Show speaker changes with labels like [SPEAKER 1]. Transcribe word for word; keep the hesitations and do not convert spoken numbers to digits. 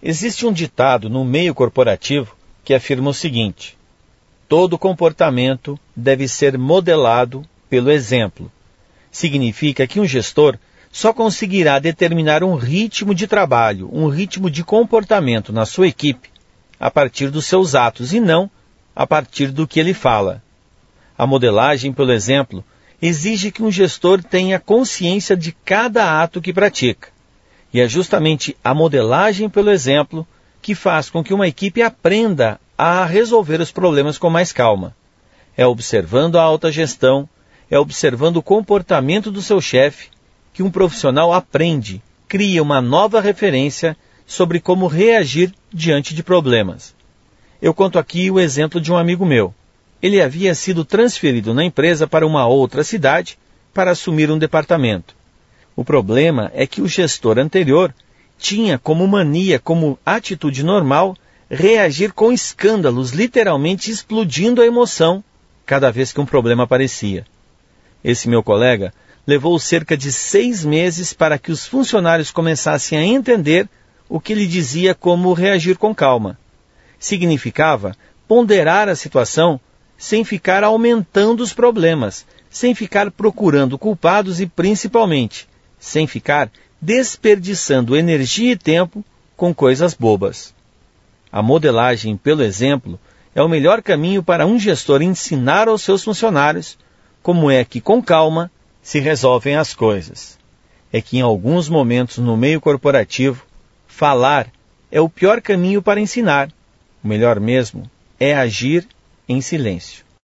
[SPEAKER 1] Existe um ditado no meio corporativo que afirma o seguinte: todo comportamento deve ser modelado pelo exemplo. Significa que um gestor só conseguirá determinar um ritmo de trabalho, um ritmo de comportamento na sua equipe a partir dos seus atos e não a partir do que ele fala. A modelagem pelo exemplo exige que um gestor tenha consciência de cada ato que pratica. E é justamente a modelagem pelo exemplo que faz com que uma equipe aprenda a resolver os problemas com mais calma. É observando a autogestão, é observando o comportamento do seu chefe, que um profissional aprende, cria uma nova referência sobre como reagir diante de problemas. Eu conto aqui o exemplo de um amigo meu. Ele havia sido transferido na empresa para uma outra cidade para assumir um departamento. O problema é que o gestor anterior tinha como mania, como atitude normal, reagir com escândalos, literalmente explodindo a emoção cada vez que um problema aparecia. Esse meu colega levou cerca de seis meses para que os funcionários começassem a entender o que ele dizia como reagir com calma. Significava ponderar a situação sem ficar aumentando os problemas, sem ficar procurando culpados e, principalmente, sem ficar desperdiçando energia e tempo com coisas bobas. A modelagem pelo exemplo é o melhor caminho para um gestor ensinar aos seus funcionários como é que, com calma, se resolvem as coisas. É que em alguns momentos no meio corporativo, falar é o pior caminho para ensinar. O melhor mesmo é agir em silêncio.